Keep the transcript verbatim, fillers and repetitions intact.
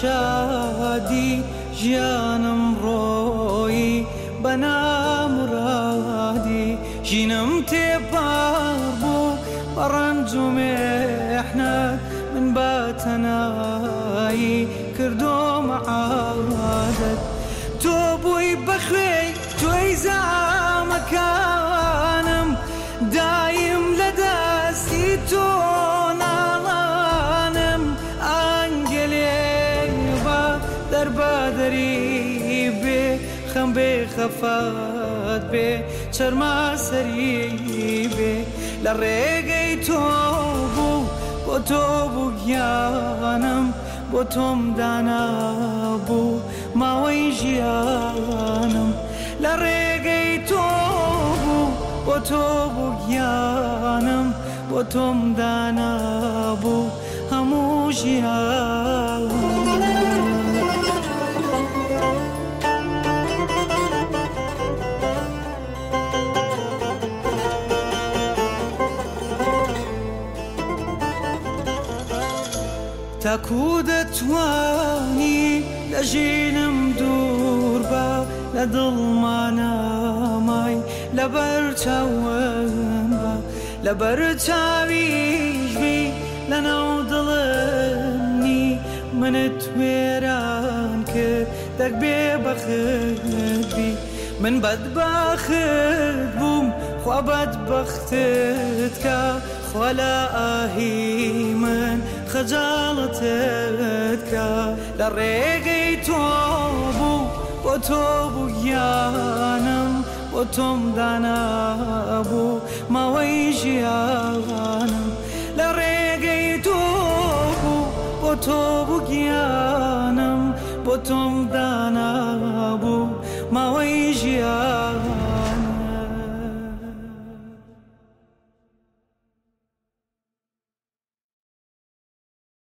شادی ژیانم ڕۆی بەنامڕادی ژینم تێپار بوو بە ڕەنج و مێحنەت من بە تەنایی کردۆمە عادەت تۆ بووی بەخوێی توی زامەکانم دایم لە دەستی تۆ ناڵانم ئەنگەلێ بە دەربەدەری بێ خەم بێ خەفەت بێ چەرما سەری بێ لە ڕێگەی تۆ بوو بۆ تۆ بوو گیانم بۆ تۆم دانا بوو ماوەی ژیانم لە ڕێگەی تۆ بوو بۆ تۆ بوو گیانم بۆ تۆم دانا بوو هەموو ژیانم تاکو دەتوانی لە ژینم دوور بە لە دڵمانەمای لەبەر چاوم بە لەبەر چاویش بی لەناو دڵمنی منت وێران کرد دەک بێ بەخت بی من بەدبەخت بووم خوا بەدبەختت کە خوا لە ئاهی من خەجاڵەتت کە لە ڕێگەی تۆ بوو بۆ تۆ بوو گیانم بۆ تۆم دانا بوو ماوەی ژیانم لە ڕێگەی تۆ بوو بۆ تۆ بوو گیانم بۆ تۆم دانا بوو ماوەی ژیانم